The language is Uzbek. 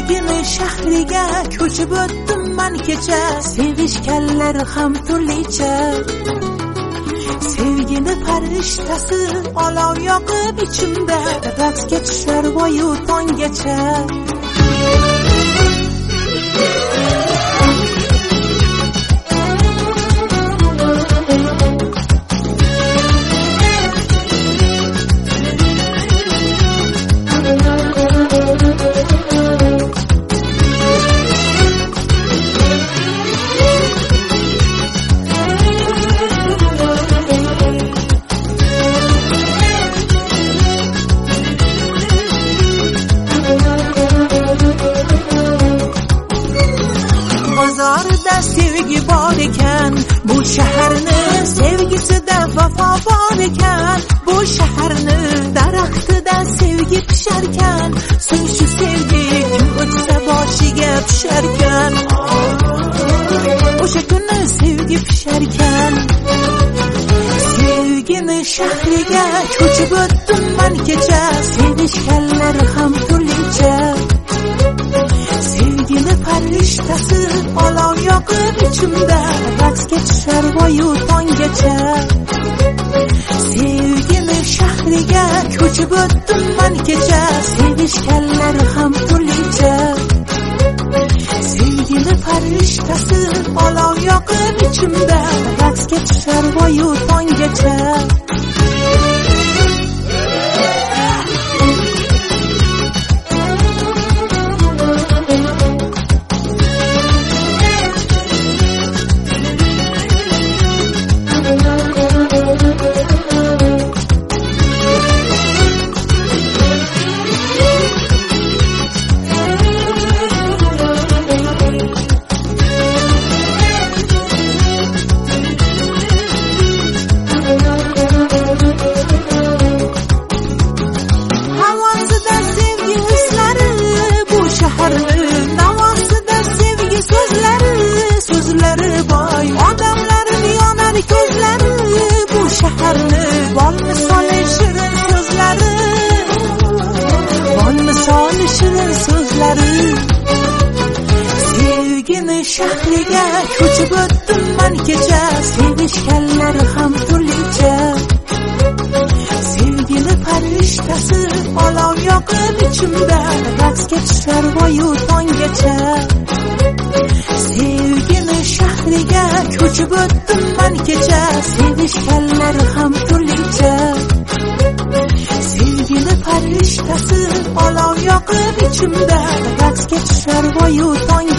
Sevgini shahriga ko'chib o'tdim men kecha, sevishganlar ham turlicha. Sevgini farishtasi olov yoqib ichimda, raqsga tushar voyu tonggacha. Bozorda sevgi bor ekan, bu shaharni sevgisida vafo bor ekan. Bu shaharni daraxtida sevgi pisharkan, so'ng shu sevgi kim o'tsa boshiga pisharkan. O'sha kuni sevgi pisharkan. Sevgini shahriga ko'chib o'tdim men kecha, sevishganlar ham turlicha. Sevgini farishtasi olov yoqib ichimda, raqsga tushar voyu tonggacha. Sevgini shahriga ko'chib o'tdim men kecha, sevishganlar ham turlicha. Sevgini farishtasi olov yoqib ichimda, raqsga tushar voyu tonggacha. Sevgini shahriga ko'chib o'tdim men kecha, sevishganlar ham turlicha. Sevgini farishtasi olov yoqib ichimda, raqsga tushar voyu tonggacha. Sevgini shahriga ko'chib o'tdim men kecha, sevishganlar ham turlicha. Sevgini farishtasi olov yoqib ichimda, raqsga tushar voyu tonggacha.